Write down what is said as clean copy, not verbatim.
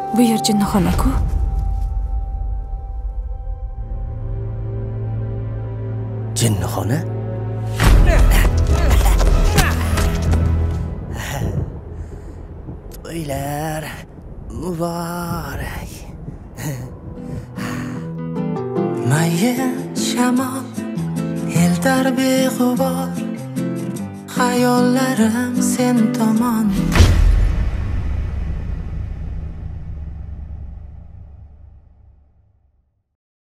Bu yer jinnixona-ku. Jinnixona? To'ylar muborak. Mayin shamol eltar beg'ubor, xayollarim sen tomon.